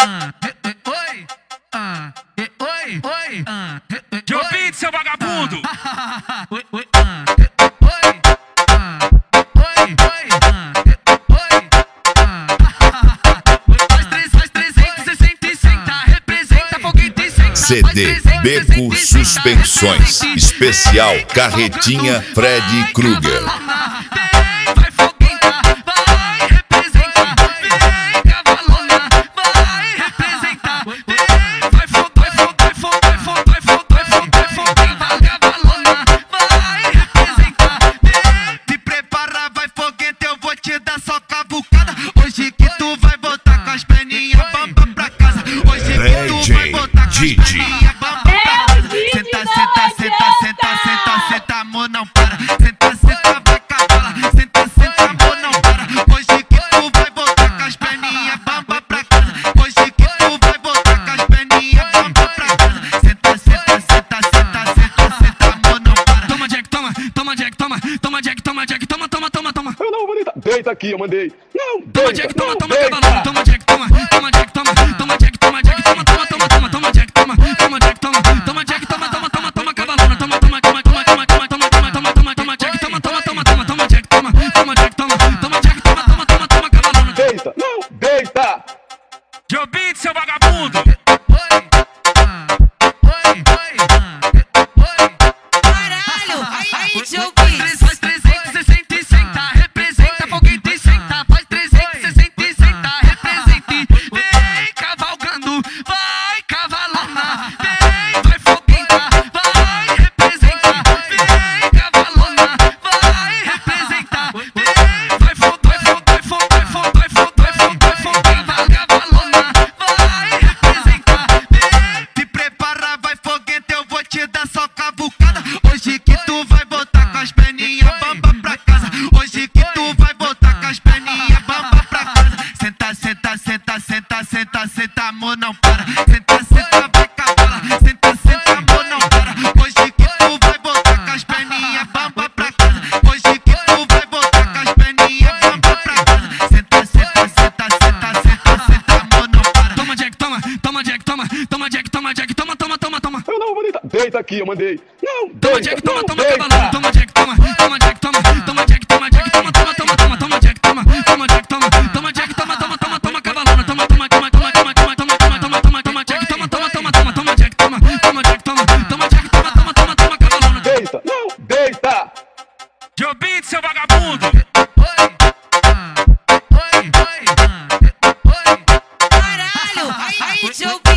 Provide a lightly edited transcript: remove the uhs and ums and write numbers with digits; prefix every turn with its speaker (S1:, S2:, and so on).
S1: Joe Beat, seu vagabundo!
S2: CD Beco Suspensões Especial Carretinha Freddy Krueger. Didi.
S3: Senta, senta, senta, senta, senta, senta, amor não para. Senta, senta, vai cavalo. Senta, senta, amor não para. Hoje que tu vai voltar com as perninhas bamba pra casa. Hoje que tu vai voltar com as perninhas bamba pra casa. Senta, senta, senta, senta, senta, senta, amor não para.
S1: Toma Jack, toma, toma Jack, toma, toma Jack, toma Jack, toma, toma, toma, toma.
S4: Eu não vou deitar. Deita aqui, eu mandei. Não,
S1: toma Jack, toma, toma, cavalo. Toma Jack, toma, toma Jack, toma, toma Jack, toma Jack, toma, toma, toma, toma, toma Jack, toma, toma Jack, toma, toma Jack, toma, toma, toma, toma, cavalona, toma, toma, toma, toma, toma, toma, toma, toma, toma, toma, toma Jack, toma, toma, toma, toma, toma Jack, toma, toma Jack, toma, toma Jack, toma, toma, toma, toma, cavalona.
S4: Deita, não, deita.
S1: Joe Beat, seu vagabundo!
S3: Caralho, aí, Joe Beat.
S5: Faz 360 e senta, representa foguete e senta. Faz 360 e senta, representa e vem cavalgando, vai cavalona, vem, vai foguenta, vai representa, vem cavalona, vai representa, vem, vai foguenta, vai cavalona, vai representa, vem.
S3: Te prepara, vai foguete, eu vou te dar só cavucada. Hoje que tu vai voltar com as perninhas bamba pra casa. Hoje que tu vai voltar com as perninhas bamba pra casa. Senta, senta, senta, senta, senta, senta, amor não para. Senta, senta, vai cavala. Senta, senta, amor não para. Hoje que tu vai voltar com as perninhas bamba pra casa. Hoje que tu vai voltar com as perninhas bamba pra casa. Senta, senta, senta, senta, senta, senta, amor não para.
S1: Toma Jack, toma, toma Jack, toma, toma Jack, toma Jack, toma, toma, toma, toma.
S4: Eu não vou deitar. Deita aqui, eu mandei. Não,
S1: Toma
S4: deita,
S1: Jack, toma,
S4: não,
S1: toma,
S4: deita.
S1: cavalona, toma Jack, toma, toma Jack, toma, toma Jack, toma Jack, toma, toma, toma, toma, toma Jack, toma, toma Jack, toma, toma Jack, toma, toma, toma, toma, cavalona, toma, toma, toma, toma, toma, toma, toma, toma, toma, toma, toma Jack, toma, toma, toma, toma, toma Jack, toma, toma Jack, toma, toma Jack, toma, toma, toma, toma, cavalona.
S4: Deita, não, deita.
S1: Joe Beat, seu vagabundo!
S3: Caralho, aí, Joe Beat.